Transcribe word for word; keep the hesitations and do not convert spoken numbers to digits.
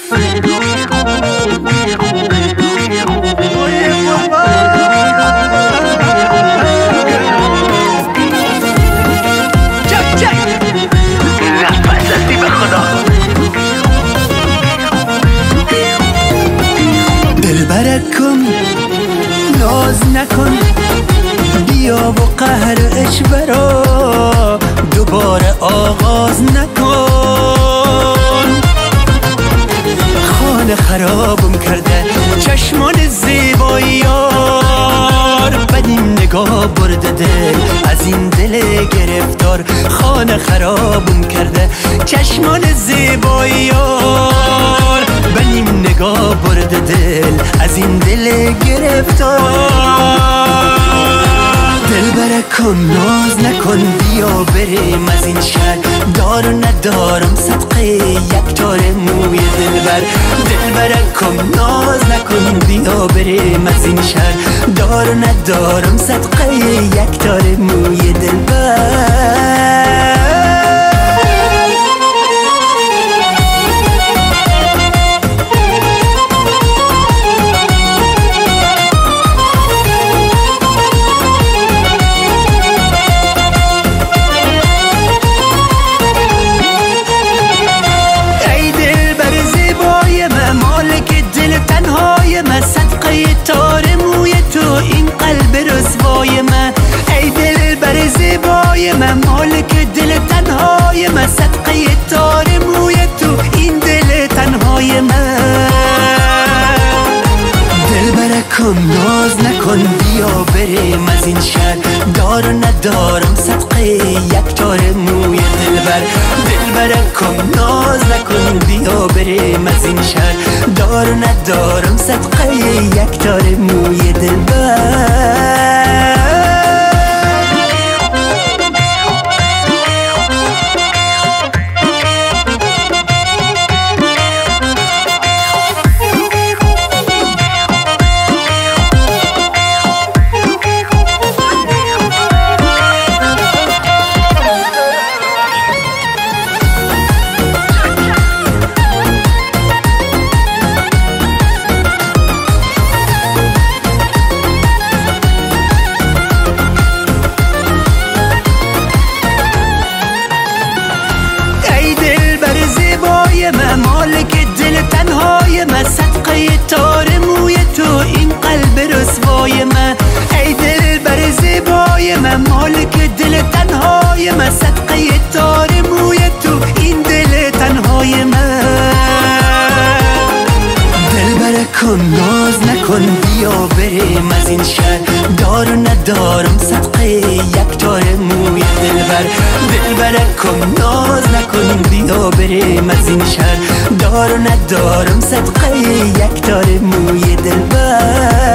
دلبرکم ناز نکن، بیا و قهر اجبرا دوباره آغاز نکن. خانه خرابم کرده چشمان زیبایی یار، بدین نگاه برده دل از این دل گرفتار. خانه خرابم کرده چشمان زیبایی یار، بدین نگاه برده دل از این دل گرفتار. دلبرکم ناز نکن، بیا بریم از این شهر. دار و ندارم صدقه یک تار موی دلبر. دلبرکم ناز نکن، بیا بریم از این شهر. دار و ندارم صدقه یک تار موی دلبر. تار موی تو این قلب رسوای من، ای دل بر زیبای من، مالک دل تنهای من. صدقه تار موی تو این دل تنهای من. دلبرکم ناز نکن، بیا بریم از این شهر. دار و ندارم صدقه یک تار موی دلبر. دلبرکم ناز نکن، بیا بریم از این شهر. دار و ندارم صدقه یک تار موی دلبر. مالک دل تنهای من، صدقه تار موی تو این قلب رسوای من، ای دل بر زیبای من، مالک دل تنهای من، صدقه تار موی تو این دل تنهای من. دلبرکم ناز نکن، بیا بریم از این شهر. دار و ندارم صدقه یک تار موی دلبر. دلبرکم ناز نکن، بیا بریم از این شهر. دار و ندارم صدقه یک تار موی دلبر.